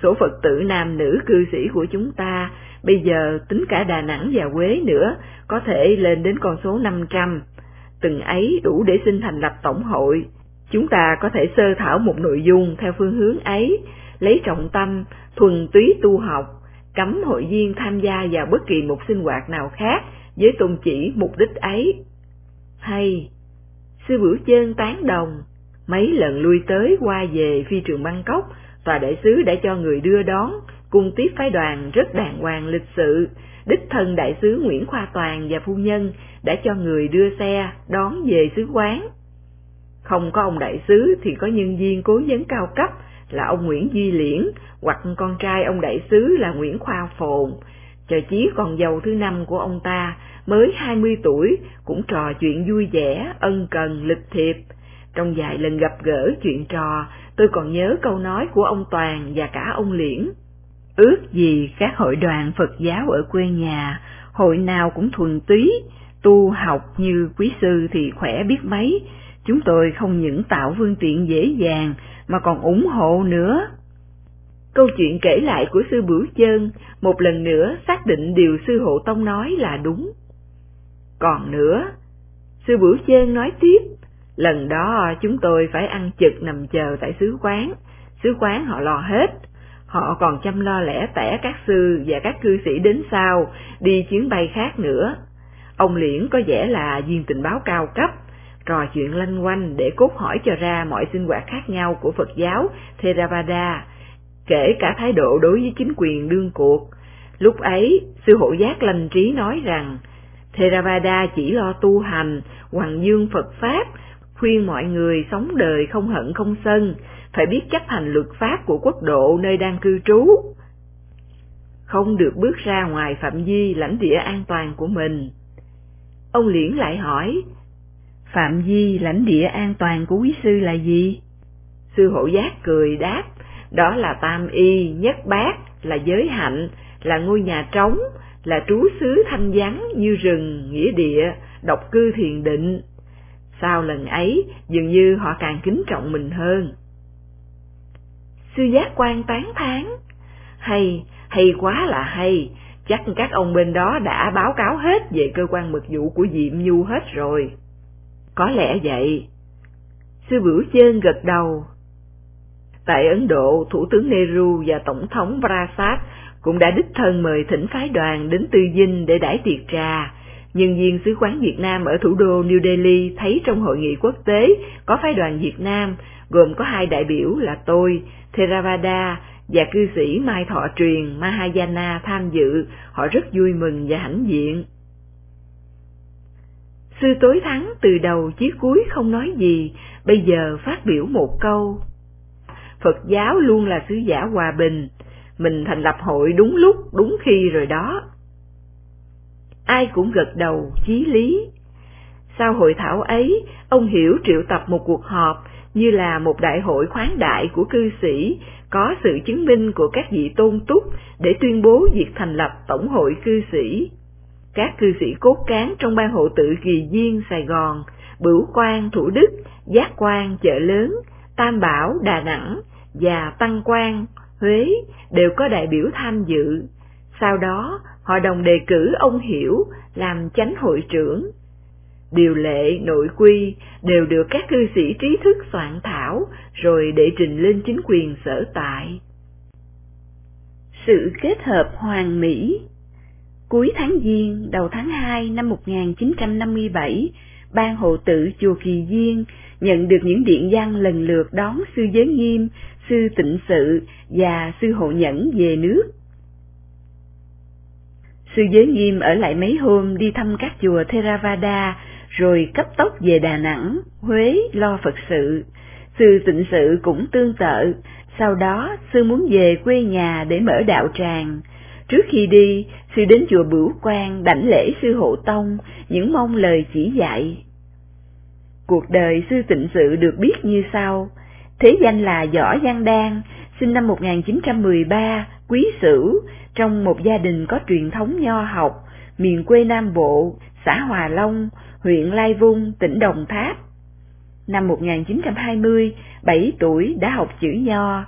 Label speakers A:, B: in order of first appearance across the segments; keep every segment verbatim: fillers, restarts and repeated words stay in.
A: Số Phật tử nam nữ cư sĩ của chúng ta, bây giờ tính cả Đà Nẵng và Huế nữa, có thể lên đến con số năm trăm. Từng ấy đủ để xin thành lập tổng hội. Chúng ta có thể sơ thảo một nội dung theo phương hướng ấy, lấy trọng tâm thuần túy tu học, cấm hội viên tham gia vào bất kỳ một sinh hoạt nào khác với tôn chỉ mục đích ấy. Hay, Sư Bửu Chơn tán đồng. Mấy lần lui tới qua về phi trường Bangkok, tòa đại sứ đã cho người đưa đón, cung tiếp phái đoàn rất đàng hoàng lịch sự. Đích thân đại sứ Nguyễn Khoa Toàn và phu nhân đã cho người đưa xe đón về xứ quán. Không có ông đại sứ thì có nhân viên cố vấn cao cấp là ông Nguyễn Duy Liễn, hoặc con trai ông đại sứ là Nguyễn Khoa Phồn. Cho chí con dâu thứ năm của ông ta mới hai mươi tuổi cũng trò chuyện vui vẻ, ân cần, lịch thiệp. Trong vài lần gặp gỡ chuyện trò, tôi còn nhớ câu nói của ông Toàn và cả ông Liễn. Ước gì các hội đoàn Phật giáo ở quê nhà, hội nào cũng thuần túy, tu học như quý sư thì khỏe biết mấy. Chúng tôi không những tạo phương tiện dễ dàng mà còn ủng hộ nữa. Câu chuyện kể lại của sư Bửu Chơn một lần nữa xác định điều sư Hộ Tông nói là đúng. Còn nữa, sư Bửu Chơn nói tiếp, lần đó chúng tôi phải ăn chực nằm chờ tại xứ quán, xứ quán họ lo hết. Họ còn chăm lo lẻ tẻ các sư và các cư sĩ đến sau, đi chuyến bay khác nữa. Ông Liễn có vẻ là viên tình báo cao cấp, trò chuyện lanh quanh để cốt hỏi cho ra mọi sinh hoạt khác nhau của Phật giáo Theravada, kể cả thái độ đối với chính quyền đương cuộc. Lúc ấy, sư Hộ Giác lành trí nói rằng, Theravada chỉ lo tu hành, hoằng dương Phật Pháp, khuyên mọi người sống đời không hận không sân, phải biết chấp hành luật pháp của quốc độ nơi đang cư trú, không được bước ra ngoài phạm vi lãnh địa an toàn của mình. Ông Liễn lại hỏi, phạm vi lãnh địa an toàn của quý sư là gì? Sư Hộ Giác cười đáp, đó là tam y, nhất bát, là giới hạnh, là ngôi nhà trống, là trú xứ thanh vắng như rừng, nghĩa địa, độc cư thiền định. Sau lần ấy, dường như họ càng kính trọng mình hơn. Sư Giác Quan tán thán, hay, hay quá là hay, chắc các ông bên đó đã báo cáo hết về cơ quan mật vụ của Diệm Nhu hết rồi. Có lẽ vậy. Sư Bửu Chơn gật đầu. Tại Ấn Độ, Thủ tướng Nehru và Tổng thống Prasad cũng đã đích thân mời thỉnh phái đoàn đến Tư Dinh để đãi tiệc trà. Nhân viên sứ quán Việt Nam ở thủ đô New Delhi thấy trong hội nghị quốc tế có phái đoàn Việt Nam, gồm có hai đại biểu là tôi, Theravada, và cư sĩ Mai Thọ Truyền, Mahayana tham dự, họ rất vui mừng và hãnh diện. Sư Tối Thắng từ đầu chí cuối không nói gì, bây giờ phát biểu một câu. Phật giáo luôn là sứ giả hòa bình, mình thành lập hội đúng lúc, đúng khi rồi đó. Ai cũng gật đầu chí lý. Sau hội thảo ấy, ông Hiểu triệu tập một cuộc họp như là một đại hội khoáng đại của cư sĩ, có sự chứng minh của các vị tôn túc để tuyên bố việc thành lập Tổng hội cư sĩ. Các cư sĩ cốt cán trong ban hộ tự Kỳ Viên, Sài Gòn, Bửu Quang, Thủ Đức, Giác Quan, Chợ Lớn, Tam Bảo, Đà Nẵng và Tăng Quang, Huế đều có đại biểu tham dự. Sau đó, họ đồng đề cử ông Hiểu làm chánh hội trưởng. Điều lệ, nội quy đều được các cư sĩ trí thức soạn thảo rồi đệ trình lên chính quyền sở tại. Sự kết hợp hoàn mỹ. Cuối tháng Giêng, đầu tháng hai năm một nghìn chín trăm năm mươi bảy, ban hộ tự chùa Kỳ Viên nhận được những điện văn lần lượt đón sư Giới Nghiêm, sư Tịnh Sự và sư Hộ Nhẫn về nước. Sư Giới Nghiêm ở lại mấy hôm đi thăm các chùa Theravada, rồi cấp tốc về Đà Nẵng, Huế lo Phật sự. Sư Tịnh Sự cũng tương tự, sau đó sư muốn về quê nhà để mở đạo tràng. Trước khi đi, sư đến chùa Bửu Quang đảnh lễ sư Hộ Tông, những mong lời chỉ dạy. Cuộc đời sư Tịnh Sự được biết như sau. Thế danh là Võ Văn Đan, sinh năm một nghìn chín trăm mười ba, Quý Sửu, trong một gia đình có truyền thống nho học, miền quê Nam Bộ, xã Hòa Long, huyện Lai Vung, tỉnh Đồng Tháp. Năm một nghìn chín trăm hai mươi, bảy tuổi đã học chữ nho,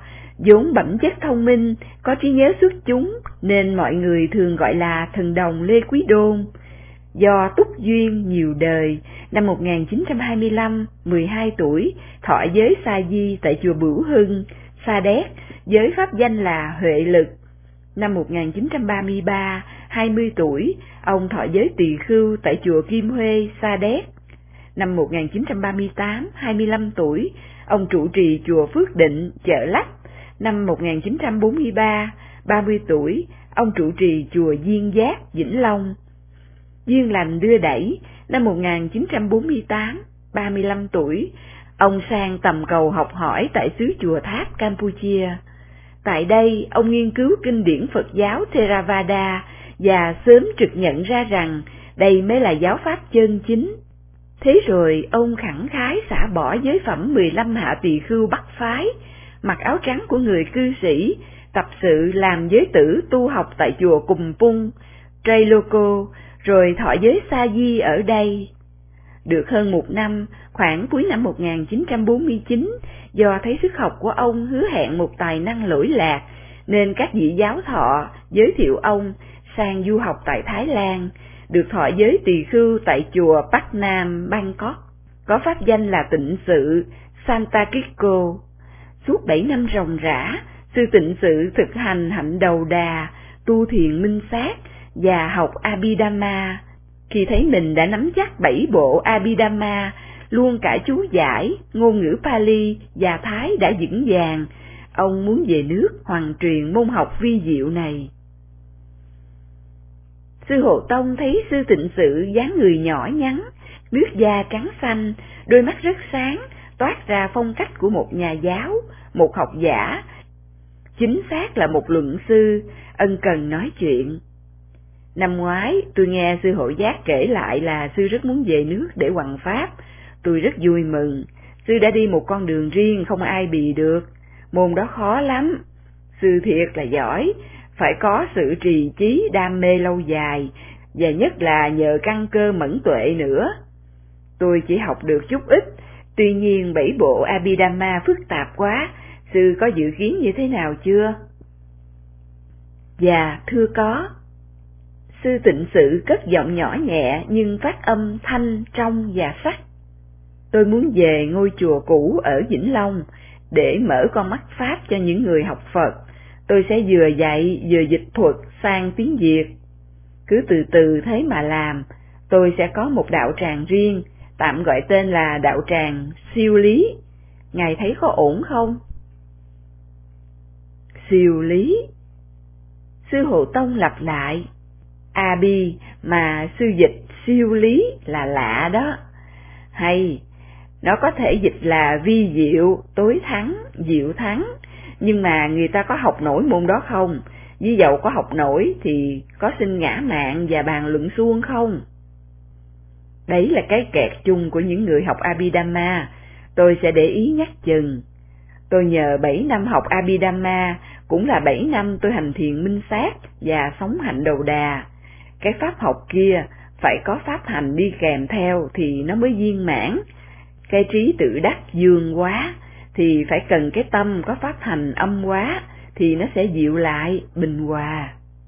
A: vốn bẩm chất thông minh, có trí nhớ xuất chúng, nên mọi người thường gọi là thần đồng Lê Quý Đôn. Do túc duyên nhiều đời, năm một nghìn chín trăm hai mươi lăm, mười hai tuổi, thọ giới sa di tại chùa Bửu Hưng, Sa Đéc, với pháp danh là Huệ Lực. Năm một nghìn chín trăm ba mươi ba, hai mươi tuổi, ông thọ giới tỳ khưu tại chùa Kim Huê, Sa Đéc. Năm một nghìn chín trăm ba mươi tám, hai mươi lăm tuổi, ông trụ trì chùa Phước Định, Chợ Lách. Năm một nghìn chín trăm bốn mươi ba, ba mươi tuổi, ông trụ trì chùa Diên Giác, Vĩnh Long. Duyên lành đưa đẩy, năm một nghìn chín trăm bốn mươi tám, ba mươi lăm tuổi, ông sang tầm cầu học hỏi tại xứ Chùa Tháp, Campuchia. Tại đây, ông nghiên cứu kinh điển Phật giáo Theravada và sớm trực nhận ra rằng đây mới là giáo pháp chân chính. Thế rồi, ông khẳng khái xả bỏ giới phẩm mười lăm hạ tỳ khưu Bắc phái, mặc áo trắng của người cư sĩ, tập sự làm giới tử tu học tại chùa Cùm Pung, Trailoko, rồi thọ giới sa di ở đây. Được hơn một năm, khoảng cuối năm một nghìn chín trăm bốn mươi chín, do thấy sức học của ông hứa hẹn một tài năng lỗi lạc, nên các vị giáo thọ giới thiệu ông sang du học tại Thái Lan, được thọ giới tỳ khưu tại chùa Bắc Nam, Bangkok, có pháp danh là Tịnh Sự Santa Kiko. Suốt bảy năm ròng rã, sư Tịnh Sự thực hành hạnh đầu đà, tu thiền minh sát và học Abhidhamma. Khi thấy mình đã nắm chắc bảy bộ Abhidhamma, luôn cả chú giải, ngôn ngữ Pali và Thái đã vững vàng, ông muốn về nước hoàn truyền môn học vi diệu này. Sư Hộ Tông thấy sư Tịnh Sự dáng người nhỏ nhắn, nước da trắng xanh, đôi mắt rất sáng, toát ra phong cách của một nhà giáo, một học giả, chính xác là một luận sư, ân cần nói chuyện. Năm ngoái, tôi nghe sư Hộ Giác kể lại là sư rất muốn về nước để hoằng pháp. Tôi rất vui mừng, sư đã đi một con đường riêng không ai bì được, môn đó khó lắm. Sư thiệt là giỏi, phải có sự trì chí đam mê lâu dài, và nhất là nhờ căn cơ mẫn tuệ nữa. Tôi chỉ học được chút ít, tuy nhiên bảy bộ Abhidhamma phức tạp quá, sư có dự kiến như thế nào chưa? Dạ, thưa có. Sư Tịnh Sự cất giọng nhỏ nhẹ nhưng phát âm thanh, trong và sắc. Tôi muốn về ngôi chùa cũ ở Vĩnh Long để mở con mắt Pháp cho những người học Phật. Tôi sẽ vừa dạy vừa dịch thuật sang tiếng Việt. Cứ từ từ thế mà làm, tôi sẽ có một đạo tràng riêng, tạm gọi tên là đạo tràng siêu lý. Ngài thấy có ổn không? Siêu lý. Sư Hộ Tông lặp lại. Abi mà sư dịch siêu lý là lạ đó. Hay, nó có thể dịch là vi diệu, tối thắng, diệu thắng, nhưng mà người ta có học nổi môn đó không? Ví dụ có học nổi thì có xin ngã mạn và bàn luận suông không? Đấy là cái kẹt chung của những người học Abhidhamma, tôi sẽ để ý nhắc chừng. Tôi nhờ bảy năm học Abhidhamma, cũng là bảy năm tôi hành thiền minh sát và sống hạnh đầu đà. Cái pháp học kia phải có pháp hành đi kèm theo thì nó mới viên mãn. Cái trí tự đắc dương quá thì phải cần cái tâm có pháp hành âm quá thì nó sẽ dịu lại, bình hòa.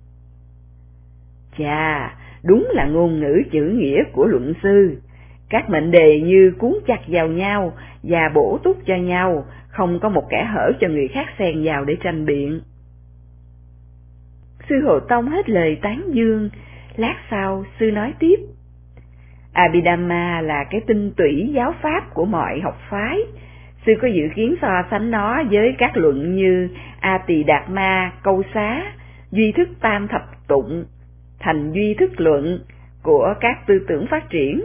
A: Chà, đúng là ngôn ngữ chữ nghĩa của luận sư. Các mệnh đề như cuốn chặt vào nhau và bổ túc cho nhau, không có một kẻ hở cho người khác xen vào để tranh biện. Sư Hộ Tông hết lời tán dương. Lát sau, sư nói tiếp. Abhidhamma là cái tinh túy giáo pháp của mọi học phái. Sư có dự kiến so sánh nó với các luận như A Tỳ Đạt Ma, Câu Xá, Duy Thức Tam Thập Tụng, Thành Duy Thức Luận của các tư tưởng phát triển.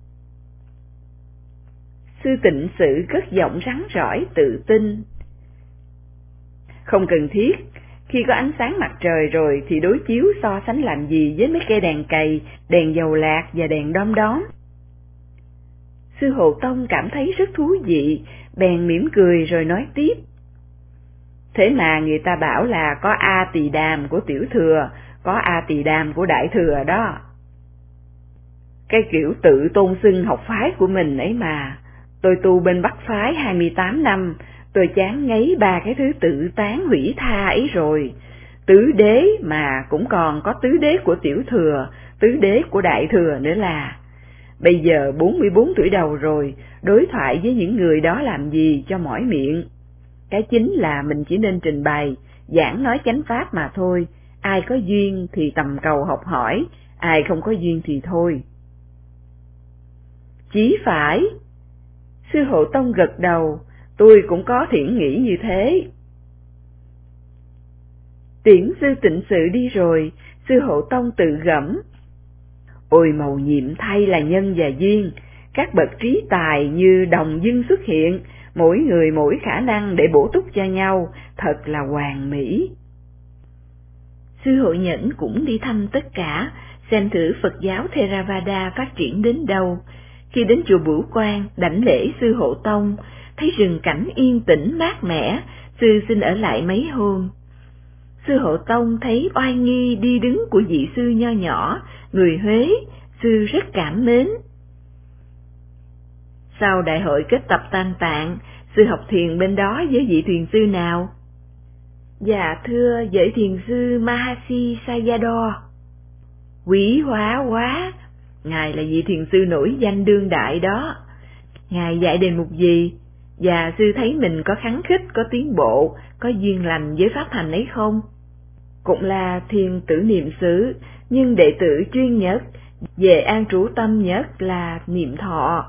A: Sư Tịnh Sự cất giọng rắn rỏi tự tin. Không cần thiết. Khi có ánh sáng mặt trời rồi thì đối chiếu so sánh làm gì với mấy cây đèn cầy, đèn dầu lạc và đèn đom đóm. Sư Hộ Tông cảm thấy rất thú vị, bèn mỉm cười rồi nói tiếp. Thế mà người ta bảo là có A Tỳ Đàm của Tiểu Thừa, có A Tỳ Đàm của Đại Thừa đó. Cái kiểu tự tôn xưng học phái của mình ấy mà. Tôi tu bên Bắc phái hai mươi tám năm, Tôi chán ngấy ba cái thứ tự tán hủy tha ấy rồi. Tứ đế mà cũng còn có tứ đế của tiểu thừa, tứ đế của đại thừa nữa là. Bây giờ bốn mươi bốn tuổi đầu rồi, đối thoại với những người đó làm gì cho mỏi miệng. Cái chính là mình chỉ nên trình bày, giảng nói chánh pháp mà thôi, ai có duyên thì tầm cầu học hỏi, ai không có duyên thì thôi. Chí phải. Sư Hộ Tông gật đầu, tôi cũng có thiện nghĩ như thế. Tiễn sư Tịnh Sự đi rồi, Sư Hộ Tông tự gẫm. Ôi mầu nhiệm thay là nhân và duyên, các bậc trí tài như đồng dưng xuất hiện, mỗi người mỗi khả năng để bổ túc cho nhau, thật là hoàn mỹ. Sư Hộ Nhẫn cũng đi thăm tất cả, xem thử Phật giáo Theravada phát triển đến đâu. Khi đến chùa Bửu Quang đảnh lễ Sư Hộ Tông, thấy rừng cảnh yên tĩnh mát mẻ, sư xin ở lại mấy hôm. Sư Hộ Tông thấy oai nghi đi đứng của vị sư nho nhỏ, người Huế, sư rất cảm mến. Sau đại hội kết tập Tam Tạng, sư học thiền bên đó với vị thiền sư nào? Dạ thưa, với thiền sư Mahasi Sayadaw. Quý hóa quá, ngài là vị thiền sư nổi danh đương đại đó. Ngài dạy đề mục gì? Và sư thấy mình có khắng khích, có tiến bộ, có duyên lành với pháp hành ấy không? Cũng là thiền tử niệm xứ, nhưng đệ tử chuyên nhất, về an trú tâm nhất là niệm thọ.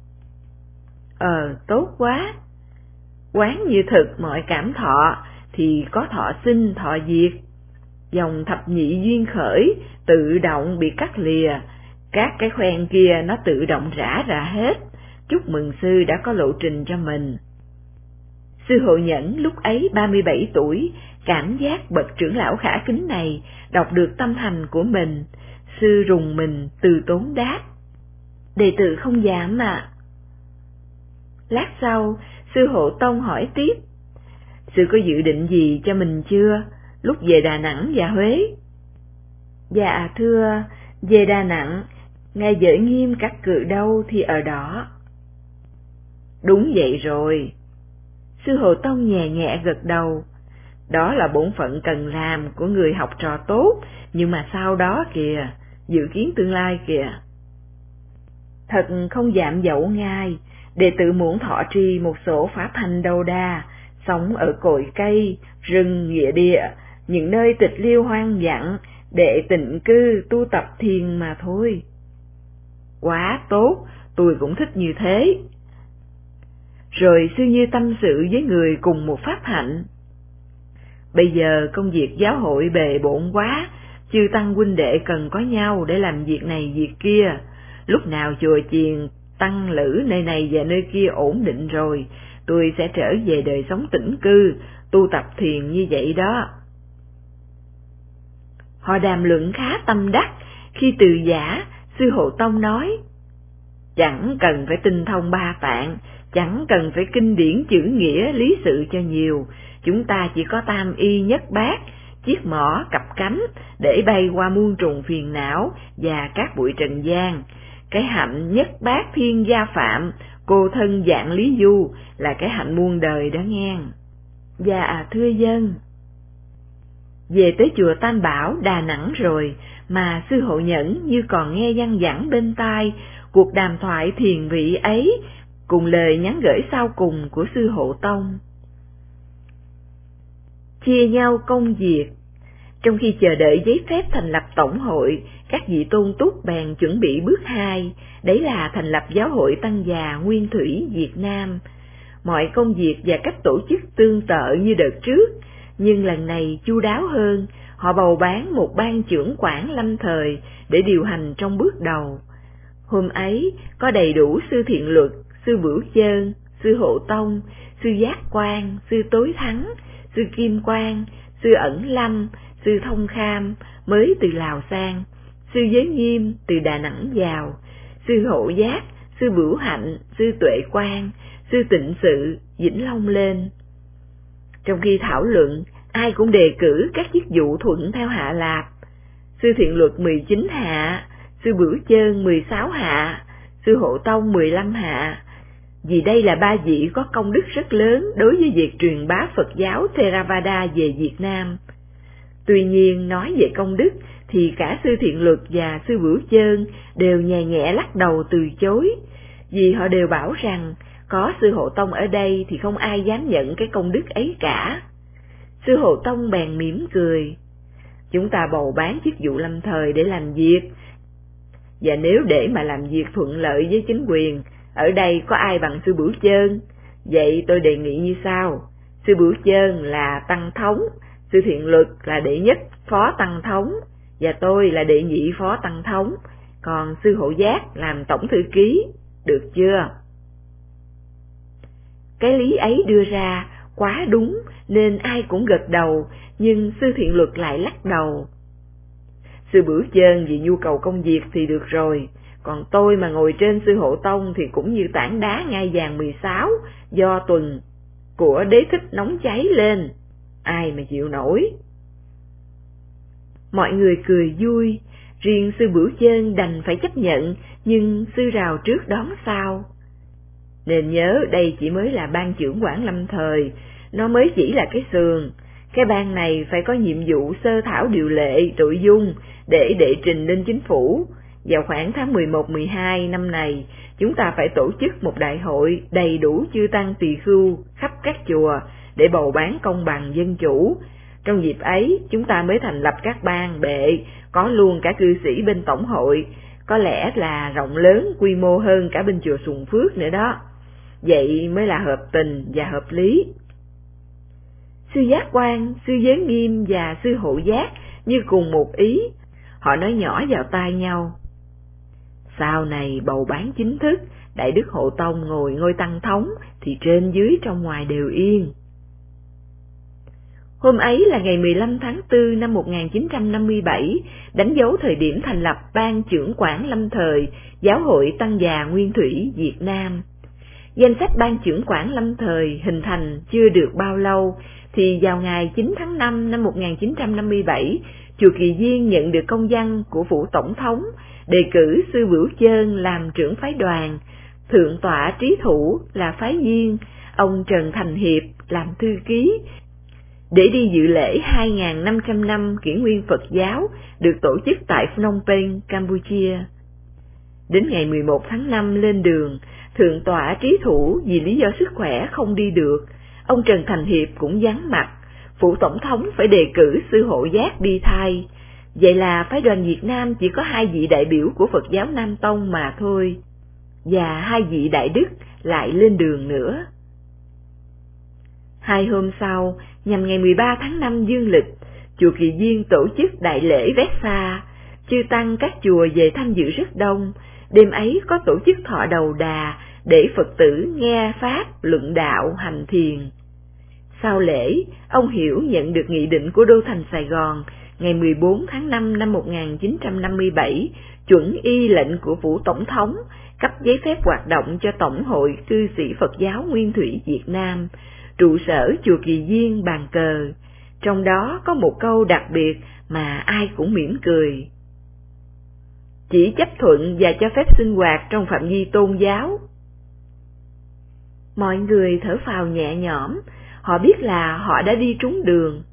A: Ờ, tốt quá. Quán như thực mọi cảm thọ, thì có thọ sinh, thọ diệt. Dòng thập nhị duyên khởi, tự động bị cắt lìa, các cái khoen kia nó tự động rã ra hết. Chúc mừng sư đã có lộ trình cho mình. Sư Hộ Nhẫn lúc ấy ba mươi bảy tuổi, cảm giác bậc trưởng lão khả kính này đọc được tâm hành của mình, sư rùng mình từ tốn đáp. Đệ tử không dám ạ. Lát sau, sư Hộ Tông hỏi tiếp, sư có dự định gì cho mình chưa, lúc về Đà Nẵng và Huế? Dạ thưa, về Đà Nẵng, ngài Giới Nghiêm cắt cự đâu thì ở đó. Đúng vậy rồi. Sư Hộ Tông nhẹ nhẹ gật đầu. Đó là bổn phận cần làm của người học trò tốt, nhưng mà sau đó kìa, dự kiến tương lai kìa. Thật không dạm dậu ngài, đệ tử muốn thọ trì một số pháp hành đầu đà, sống ở cội cây, rừng nghĩa địa, những nơi tịch liêu hoang dặn, để tịnh cư tu tập thiền mà thôi. Quá tốt, tôi cũng thích như thế. Rồi sư như tâm sự với người cùng một pháp hạnh. Bây giờ công việc giáo hội bề bộn quá, chư tăng huynh đệ cần có nhau để làm việc này việc kia. Lúc nào chùa chiền, tăng lữ nơi này và nơi kia ổn định rồi, tôi sẽ trở về đời sống tĩnh cư, tu tập thiền như vậy đó. Họ đàm luận khá tâm đắc, khi từ giả, sư Hộ Tông nói, chẳng cần phải tinh thông ba tạng, chẳng cần phải kinh điển chữ nghĩa lý sự cho nhiều, chúng ta chỉ có tam y nhất bát, chiếc mỏ cặp cánh để bay qua muôn trùng phiền não và các bụi trần gian. Cái hạnh nhất bát thiên gia phạm, cô thân dạng lý du là cái hạnh muôn đời đó nghe. Dạ thưa dân. Về tới chùa Tam Bảo Đà Nẵng rồi mà sư Hộ Nhẫn như còn nghe văng vẳng bên tai cuộc đàm thoại thiền vị ấy cùng lời nhắn gửi sau cùng của sư Hộ Tông. Chia nhau công việc. Trong khi chờ đợi giấy phép thành lập tổng hội, các vị tôn túc bèn chuẩn bị bước hai, đấy là thành lập giáo hội Tăng Già Nguyên Thủy Việt Nam. Mọi công việc và cách tổ chức tương tự như đợt trước, nhưng lần này chu đáo hơn, họ bầu bán một ban trưởng quản lâm thời để điều hành trong bước đầu. Hôm ấy có đầy đủ sư Thiện Luật, sư Bửu Chơn, sư Hộ Tông, sư Giác Quan, sư Tối Thắng, sư Kim Quang, sư Ẩn Lâm, sư Thông Kham mới từ Lào sang, sư Giới Nghiêm từ Đà Nẵng vào, sư Hộ Giác, sư Bửu Hạnh, sư Tuệ Quang, sư Tịnh Sự, Vĩnh Long lên. Trong khi thảo luận, ai cũng đề cử các chức vụ thuận theo hạ lạp. Sư Thiện Luật mười chín hạ, sư Bửu Chơn mười sáu hạ, sư Hộ Tông mười lăm hạ, vì đây là ba vị có công đức rất lớn đối với việc truyền bá Phật giáo Theravada về Việt Nam. Tuy nhiên, nói về công đức thì cả Sư Thiện Luật và Sư Bửu Chơn đều nhẹ nhẹ lắc đầu từ chối, vì họ đều bảo rằng có Sư Hộ Tông ở đây thì không ai dám nhận cái công đức ấy cả. Sư Hộ Tông bèn mỉm cười: chúng ta bầu bán chức vụ lâm thời để làm việc, và nếu để mà làm việc thuận lợi với chính quyền, ở đây có ai bằng Sư Bửu Chơn. Vậy tôi đề nghị như sau: Sư Bửu Chơn là tăng thống, Sư Thiện Luật là đệ nhất phó tăng thống, và tôi là đệ nhị phó tăng thống, còn Sư Hộ Giác làm tổng thư ký, được chưa? Cái lý ấy đưa ra quá đúng nên ai cũng gật đầu, nhưng Sư Thiện Luật lại lắc đầu. Sư Bửu Chơn vì nhu cầu công việc thì được rồi, còn tôi mà ngồi trên Sư Hộ Tông thì cũng như tảng đá ngai vàng mười sáu do tuần của Đế Thích nóng cháy lên, ai mà chịu nổi. Mọi người cười vui, riêng Sư Bửu Chơn đành phải chấp nhận, nhưng sư rào trước đón sau. Nên nhớ đây chỉ mới là ban chưởng quản lâm thời, nó mới chỉ là cái sườn. Cái ban này phải có nhiệm vụ sơ thảo điều lệ, nội dung để đệ trình lên chính phủ. Vào khoảng tháng mười một mười hai năm này, chúng ta phải tổ chức một đại hội đầy đủ chư tăng tỳ khưu khắp các chùa để bầu bán công bằng dân chủ. Trong dịp ấy, chúng ta mới thành lập các ban bệ, có luôn cả cư sĩ bên tổng hội, có lẽ là rộng lớn, quy mô hơn cả bên chùa Sùng Phước nữa đó. Vậy mới là hợp tình và hợp lý. Sư Giác Quan, Sư Giới Nghiêm và Sư Hộ Giác như cùng một ý, họ nói nhỏ vào tai nhau: sau này bầu bán chính thức, Đại Đức Hộ Tông ngồi ngôi tăng thống thì trên dưới trong ngoài đều yên. Hôm ấy là ngày mười lăm tháng tư năm một nghìn chín trăm năm mươi bảy, đánh dấu thời điểm thành lập Ban Chưởng quản lâm thời Giáo hội Tăng già Nguyên Thủy Việt Nam. Danh sách Ban Chưởng quản lâm thời hình thành chưa được bao lâu, thì vào ngày chín tháng năm năm một nghìn chín trăm năm mươi bảy, chùa Kỳ Viên nhận được công văn của phủ tổng thống đề cử Sư Bửu Chơn làm trưởng phái đoàn, Thượng tọa Trí Thủ là phái viên, ông Trần Thành Hiệp làm thư ký, để đi dự lễ hai nghìn năm trăm năm kỷ nguyên Phật giáo được tổ chức tại Phnom Penh, Campuchia. Đến ngày mười một tháng năm lên đường, Thượng tọa Trí Thủ vì lý do sức khỏe không đi được, ông Trần Thành Hiệp cũng vắng mặt, phủ tổng thống phải đề cử Sư Hộ Giác đi thay. Vậy là phái đoàn Việt Nam chỉ có hai vị đại biểu của Phật giáo Nam Tông mà thôi, và hai vị đại đức lại lên đường nữa. Hai hôm sau, nhằm ngày mười ba tháng năm dương lịch, chùa Kỳ Viên tổ chức đại lễ Vét Xa, chư tăng các chùa về tham dự rất đông. Đêm ấy có tổ chức thọ đầu đà để Phật tử nghe pháp, luận đạo, hành thiền. Sau lễ, ông Hiểu nhận được nghị định của Đô thành Sài Gòn ngày mười bốn tháng năm năm một nghìn chín trăm năm mươi bảy, chuẩn y lệnh của phủ tổng thống, cấp giấy phép hoạt động cho Tổng hội Cư sĩ Phật giáo Nguyên Thủy Việt Nam, trụ sở chùa Kỳ Viên, Bàn Cờ. Trong đó có một câu đặc biệt mà ai cũng mỉm cười: chỉ chấp thuận và cho phép sinh hoạt trong phạm vi tôn giáo. Mọi người thở phào nhẹ nhõm, họ biết là họ đã đi trúng đường.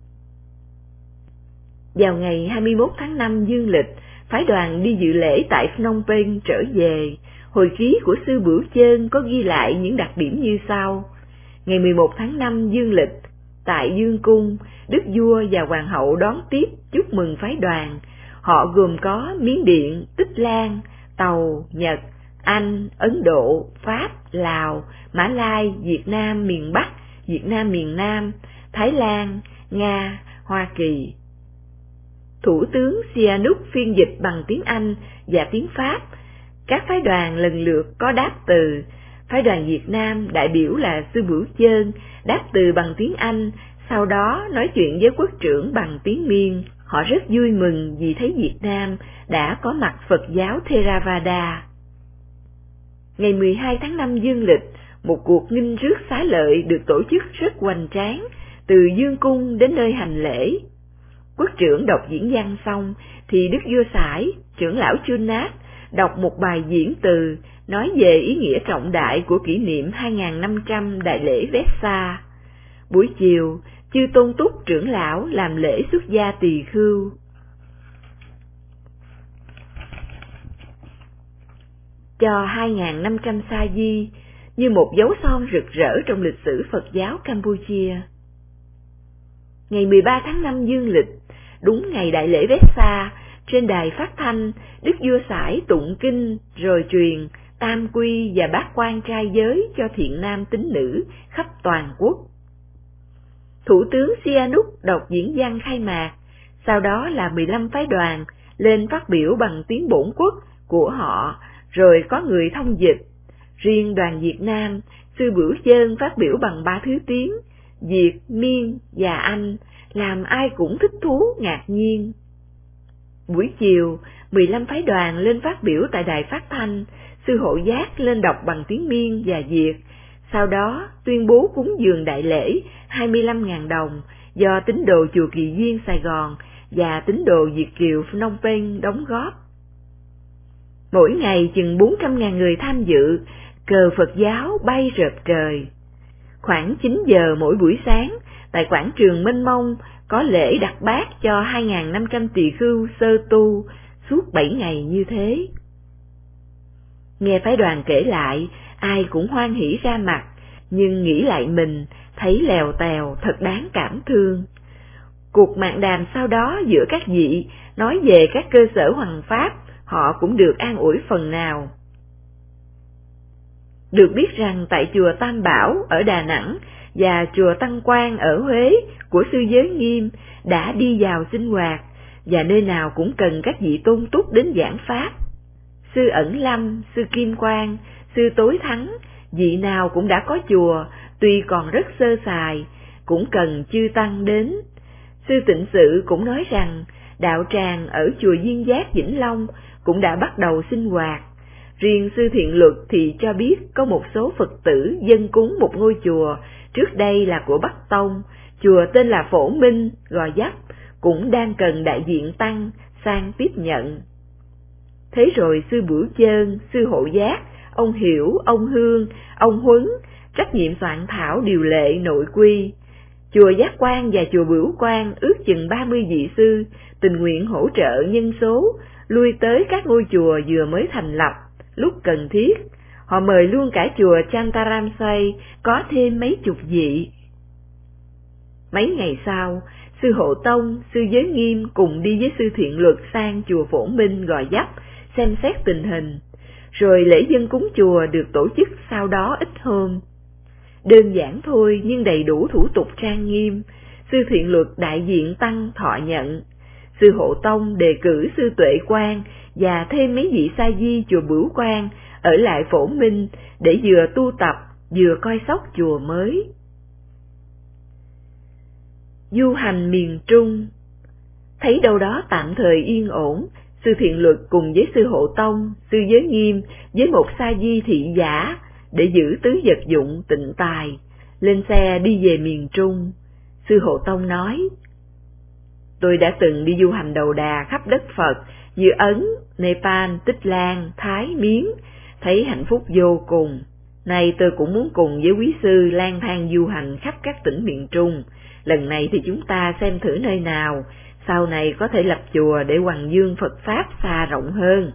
A: Vào ngày hai mươi mốt tháng năm dương lịch, phái đoàn đi dự lễ tại Phnom Penh trở về. Hồi ký của Sư Bửu Chơn có ghi lại những đặc điểm như sau. Ngày mười một tháng năm dương lịch, tại Dương Cung, Đức Vua và Hoàng hậu đón tiếp chúc mừng phái đoàn. Họ gồm có Miến Điện, Tích Lan, Tàu, Nhật, Anh, Ấn Độ, Pháp, Lào, Mã Lai, Việt Nam miền Bắc, Việt Nam miền Nam, Thái Lan, Nga, Hoa Kỳ. Thủ tướng Sihanouk phiên dịch bằng tiếng Anh và tiếng Pháp. Các phái đoàn lần lượt có đáp từ. Phái đoàn Việt Nam đại biểu là Sư Bửu Chơn đáp từ bằng tiếng Anh, sau đó nói chuyện với quốc trưởng bằng tiếng Miên. Họ rất vui mừng vì thấy Việt Nam đã có mặt Phật giáo Theravada. Ngày mười hai tháng năm dương lịch, một cuộc nghinh rước xá lợi được tổ chức rất hoành tráng, từ Dương Cung đến nơi hành lễ. Quốc trưởng đọc diễn văn xong, thì Đức Vua Sải, trưởng lão Chunat, đọc một bài diễn từ nói về ý nghĩa trọng đại của kỷ niệm hai nghìn năm trăm đại lễ Vessa. Buổi chiều, chư Tôn Túc trưởng lão làm lễ xuất gia tỳ khưu. Cho hai nghìn năm trăm sa di như một dấu son rực rỡ trong lịch sử Phật giáo Campuchia. Ngày mười ba tháng năm dương lịch, đúng ngày đại lễ Vessa, trên đài phát thanh, Đức Vua Sải tụng kinh rồi truyền tam quy và bát quan trai giới cho thiện nam tín nữ khắp toàn quốc. Thủ tướng Sihanouk đọc diễn văn khai mạc, sau đó là mười lăm phái đoàn lên phát biểu bằng tiếng bổn quốc của họ, rồi có người thông dịch. Riêng đoàn Việt Nam, sư Bửu Chơn phát biểu bằng ba thứ tiếng, Việt, Miên và Anh, làm ai cũng thích thú ngạc nhiên. Buổi chiều, mười lăm phái đoàn lên phát biểu tại đài phát thanh, sư Hộ Giác lên đọc bằng tiếng Miên và Việt, sau đó tuyên bố cúng dường đại lễ hai mươi lăm nghìn đồng do tín đồ chùa Kỳ Viên Sài Gòn và tín đồ Việt Kiều Phnom Penh đóng góp. Mỗi ngày chừng bốn trăm nghìn người tham dự, cờ Phật giáo bay rợp trời. Khoảng chín giờ mỗi buổi sáng, tại quảng trường mênh mông, có lễ đặt bát cho hai nghìn năm trăm tỳ khưu sơ tu suốt bảy ngày như thế. Nghe phái đoàn kể lại, ai cũng hoan hỉ ra mặt, nhưng nghĩ lại mình, thấy lèo tèo thật đáng cảm thương. Cuộc mạn đàm sau đó giữa các vị nói về các cơ sở hoằng pháp, họ cũng được an ủi phần nào. Được biết rằng tại chùa Tam Bảo ở Đà Nẵng và chùa Tăng Quang ở Huế của sư Giới Nghiêm đã đi vào sinh hoạt, và nơi nào cũng cần các vị tôn túc đến giảng pháp. Sư Ẩn Lâm, sư Kim Quang, sư Tối Thắng, vị nào cũng đã có chùa, tuy còn rất sơ sài, cũng cần chư tăng đến. Sư Tịnh Sự cũng nói rằng đạo tràng ở chùa Duyên Giác Vĩnh Long cũng đã bắt đầu sinh hoạt. Riêng sư Thiện Luật thì cho biết có một số Phật tử dâng cúng một ngôi chùa, trước đây là của Bắc Tông, chùa tên là Phổ Minh, Gò Vấp, cũng đang cần đại diện tăng sang tiếp nhận. Thế rồi sư Bửu Chơn, sư Hộ Giác, ông Hiểu, ông Hương, ông Huấn trách nhiệm soạn thảo điều lệ nội quy. Chùa Giác Quan và chùa Bửu Quan ước chừng ba mươi vị sư tình nguyện hỗ trợ nhân số, lui tới các ngôi chùa vừa mới thành lập. Lúc cần thiết, họ mời luôn cả chùa Chantaramsay có thêm mấy chục vị. Mấy ngày sau, sư Hộ Tông, sư Giới Nghiêm cùng đi với sư Thiện Luật sang chùa Phổ Minh, Gò Vấp xem xét tình hình, rồi lễ dân cúng chùa được tổ chức sau đó ít hôm. Đơn giản thôi nhưng đầy đủ thủ tục trang nghiêm. Sư Thiện Luật đại diện tăng thọ nhận, sư Hộ Tông đề cử sư Tuệ Quang và thêm mấy vị sa di chùa Bửu Quang ở lại Phổ Minh để vừa tu tập vừa coi sóc chùa mới. Du hành miền Trung. Thấy đâu đó tạm thời yên ổn, sư Thiện Luật cùng với sư Hộ Tông, sư Giới Nghiêm với một sa di thị giả để giữ tứ vật dụng tịnh tài, lên xe đi về miền Trung. Sư Hộ Tông nói: Tôi đã từng đi du hành đầu đà khắp đất Phật như Ấn, Nepal, Tích Lan, Thái, Miến, thấy hạnh phúc vô cùng. Nay tôi cũng muốn cùng với quý sư lang thang du hành khắp các tỉnh miền Trung. Lần này thì chúng ta xem thử nơi nào, sau này có thể lập chùa để hoằng dương Phật Pháp xa rộng hơn.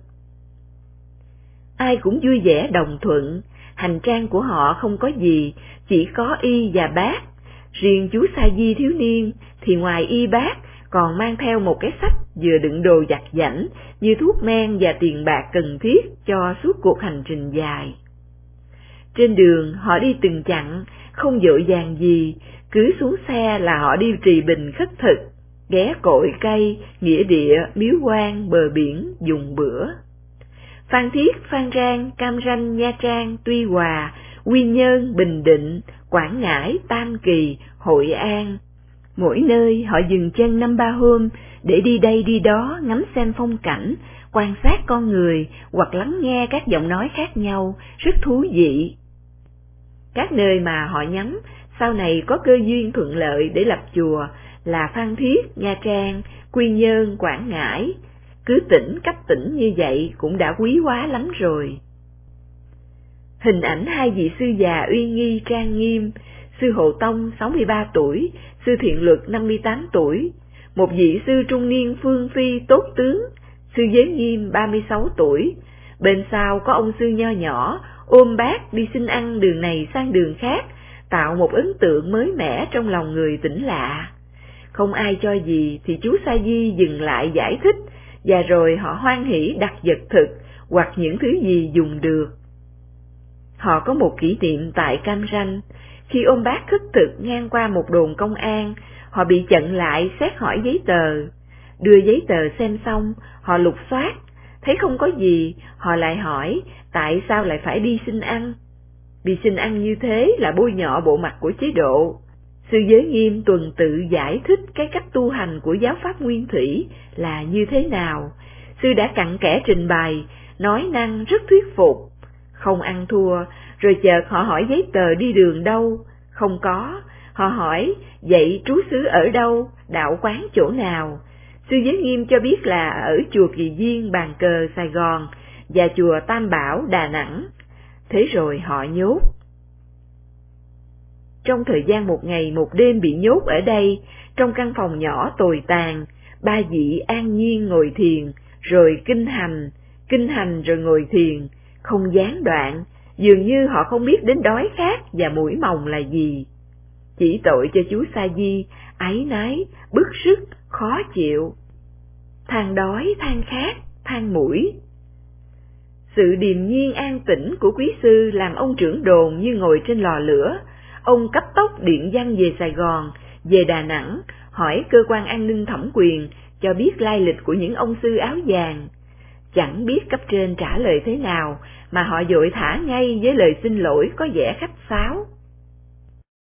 A: Ai cũng vui vẻ đồng thuận, hành trang của họ không có gì, chỉ có y và bát. Riêng chú sa di thiếu niên thì ngoài y bát còn mang theo một cái xách vừa đựng đồ giặt giảnh như thuốc men và tiền bạc cần thiết cho suốt cuộc hành trình dài. Trên đường họ đi từng chặng, không vội vàng gì, cứ xuống xe là họ đi trì bình khất thực, ghé cội cây, nghĩa địa, miếu quan, bờ biển, dùng bữa. Phan Thiết, Phan Rang, Cam Ranh, Nha Trang, Tuy Hòa, Quy Nhơn, Bình Định, Quảng Ngãi, Tam Kỳ, Hội An. Mỗi nơi họ dừng chân năm ba hôm để đi đây đi đó ngắm xem phong cảnh, quan sát con người hoặc lắng nghe các giọng nói khác nhau, rất thú vị. Các nơi mà họ nhắm sau này có cơ duyên thuận lợi để lập chùa là Phan Thiết, Nha Trang, Quy Nhơn, Quảng Ngãi. cứ tỉnh cách tỉnh như vậy cũng đã quý hóa lắm rồi. Hình ảnh hai vị sư già uy nghi trang nghiêm, sư Hộ Tông sáu mươi ba tuổi, sư Thiện Luật năm mươi tám tuổi, một vị sư trung niên phương phi tốt tướng, sư Giới Nghiêm ba mươi sáu tuổi, bên sau có ông sư nho nhỏ ôm bát đi xin ăn đường này sang đường khác, tạo một ấn tượng mới mẻ trong lòng người Tỉnh Lạ. Không ai cho gì thì chú Sa Di dừng lại giải thích, và rồi họ hoan hỉ đặt vật thực hoặc những thứ gì dùng được. Họ có một kỷ niệm tại Cam Ranh, khi ôm bát khất thực ngang qua một đồn công an, họ bị chặn lại xét hỏi giấy tờ. Đưa giấy tờ xem xong, họ lục soát, thấy không có gì, họ lại hỏi tại sao lại phải đi xin ăn. Đi xin ăn như thế là bôi nhọ bộ mặt của chế độ. Sư Giới Nghiêm tuần tự giải thích cái cách tu hành của giáo pháp Nguyên Thủy là như thế nào. Sư đã cặn kẽ trình bày, nói năng rất thuyết phục. Không ăn thua, rồi chợt họ hỏi giấy tờ đi đường đâu, không có. Họ hỏi, vậy trú xứ ở đâu, đạo quán chỗ nào? Sư Giới Nghiêm cho biết là ở chùa Kỳ Viên, Bàn Cờ, Sài Gòn và chùa Tam Bảo, Đà Nẵng. Thế rồi họ nhốt. Trong thời gian một ngày một đêm bị nhốt ở đây, trong căn phòng nhỏ tồi tàn, ba vị an nhiên ngồi thiền, rồi kinh hành, kinh hành rồi ngồi thiền, không gián đoạn, dường như họ không biết đến đói khát và mũi mồng là gì. Chỉ tội cho chú Sa Di, áy náy, bức sức, khó chịu. Than đói, than khát, than mũi. Sự điềm nhiên an tĩnh của quý sư làm ông trưởng đồn như ngồi trên lò lửa. Ông cấp tốc điện văn về Sài Gòn, về Đà Nẵng, hỏi cơ quan an ninh thẩm quyền cho biết lai lịch của những ông sư áo vàng. Chẳng biết cấp trên trả lời thế nào, mà họ vội thả ngay với lời xin lỗi có vẻ khách sáo.